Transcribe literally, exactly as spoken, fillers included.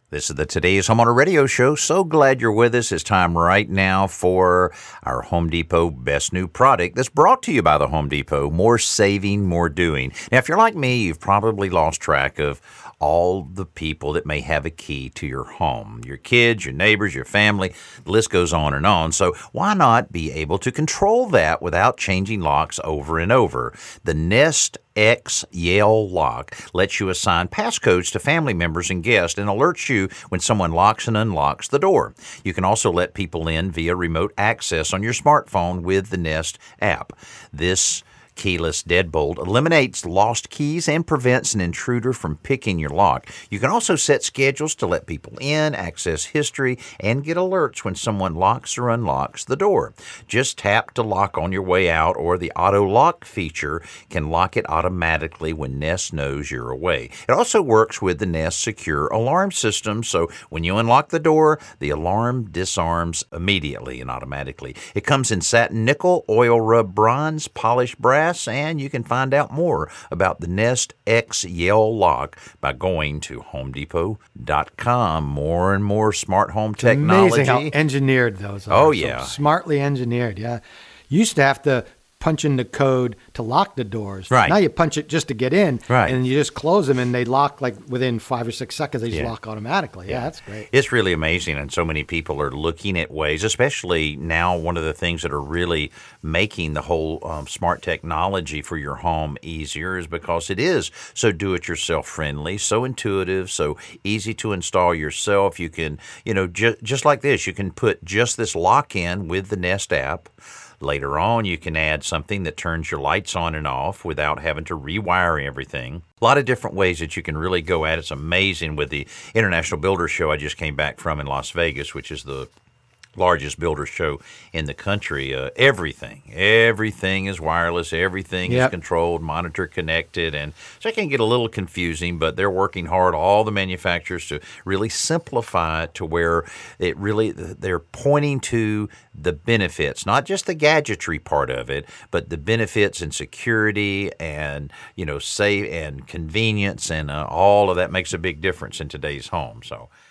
This is the Today's Homeowner Radio Show. So glad you're with us. It's time right now for our Home Depot Best New Product that's brought to you by the Home Depot. More saving, more doing. Now, if you're like me, you've probably lost track of all the people that may have a key to your home. Your kids, your neighbors, your family, the list goes on and on. So why not be able to control that without changing locks over and over? The Nest X Yale Lock lets you assign passcodes to family members and guests and alerts you when someone locks and unlocks the door. You can also let people in via remote access on your smartphone with the Nest app. This keyless deadbolt eliminates lost keys and prevents an intruder from picking your lock. You can also set schedules to let people in, access history, and get alerts when someone locks or unlocks the door. Just tap to lock on your way out, or the auto lock feature can lock it automatically when Nest knows you're away. It also works with the Nest secure alarm system, so when you unlock the door, the alarm disarms immediately and automatically. It comes in satin nickel, oil rub bronze, polished brass, and you can find out more about the Nest X Yale Lock by going to home depot dot com. More and more smart home It's technology. amazing how engineered those are. Oh, So yeah. smartly engineered, yeah. You used to have to punch in the code to lock the doors. Right. Now you punch it just to get in, Right. and you just close them, and they lock like within five or six seconds. They just Yeah. lock automatically. Yeah, that's great. It's really amazing, and so many people are looking at ways, especially now, one of the things that are really making the whole um, smart technology for your home easier is because it is so do-it-yourself friendly, so intuitive, so easy to install yourself. You can, you know, ju- just like this, you can put just this lock in with the Nest app. Later on, you can add something that turns your lights on and off without having to rewire everything. A lot of different ways that you can really go at it. It's amazing with the International Builders Show I just came back from in Las Vegas, which is the largest builder show in the country. Uh, everything, everything is wireless. Everything Yep. is controlled, monitored, connected. And so it can get a little confusing, but they're working hard, all the manufacturers, to really simplify it to where it really, they're pointing to the benefits, not just the gadgetry part of it, but the benefits and security and, you know, safe and convenience, and uh, all of that makes a big difference in today's home. So